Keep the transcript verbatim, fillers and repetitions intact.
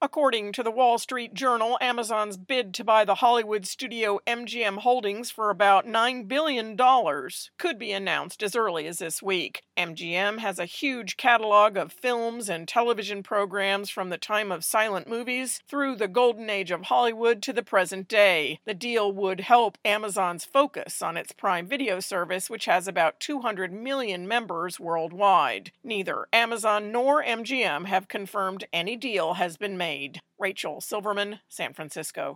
According to the Wall Street Journal, Amazon's bid to buy the Hollywood studio M G M Holdings for about nine billion dollars could be announced as early as this week. M G M has a huge catalog of films and television programs from the time of silent movies through the golden age of Hollywood to the present day. The deal would help Amazon's focus on its Prime Video service, which has about two hundred million members worldwide. Neither Amazon nor M G M have confirmed any deal has been made. Rachel Silverman, San Francisco.